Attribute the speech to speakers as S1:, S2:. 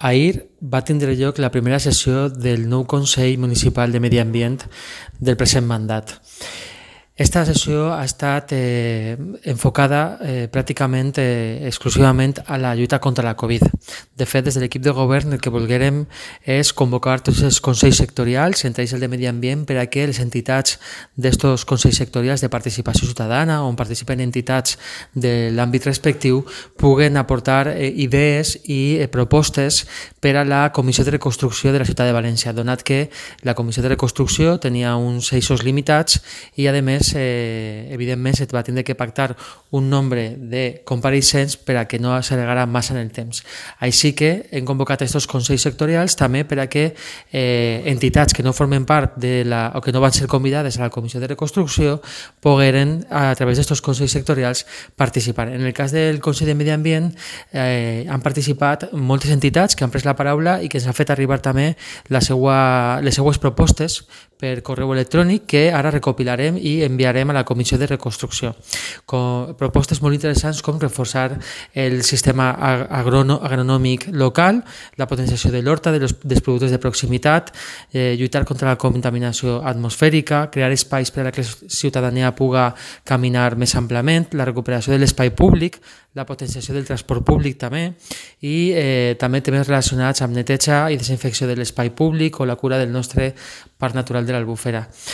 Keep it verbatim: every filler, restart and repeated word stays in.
S1: Ahir va tindre lloc la primera sessió del nou Consell Municipal de Medi Ambient del present mandat. Esta sessió ha estat eh, enfocada eh, pràcticament eh, exclusivament a la lluita contra la Covid. De fet, des de l'equip de govern el que volguérem és convocar tots els consells sectorials, entre ells el de Medi Ambient, per a que les entitats d'estos consells sectorials de participació ciutadana, on participen entitats de l'àmbit respectiu, puguen aportar eh, idees i eh, propostes per a la Comissió de Reconstrucció de la Ciutat de València, donat que la Comissió de Reconstrucció tenia uns eixos limitats i, a més, Eh, evidentment se va tindre que pactar un nombre de compareixents per a que no s'allargara massa en el temps. Així que hem convocat aquests consells sectorials també per a que eh, entitats que no formen part de la, o que no van ser convidades a la Comissió de Reconstrucció pogueren, a través d'aquests consells sectorials, participar. En el cas del Consell de Medi Ambient eh, han participat moltes entitats que han pres la paraula i que ens han fet arribar també la seua, les seues propostes per correu electrònic que ara recopilarem i enviarem a la Comissió de Reconstrucció. Com propostes molt interessants com reforçar el sistema agrono, agronòmic local, la potenciació de l'horta, de los, dels productes de proximitat, eh, lluitar contra la contaminació atmosfèrica, crear espais per a que la ciutadania puga caminar més amplament, la recuperació de l'espai públic, la potenciació del transport públic també i eh, també temes relacionats amb neteja i desinfecció de l'espai públic o la cura del nostre parc natural de l'Albufera.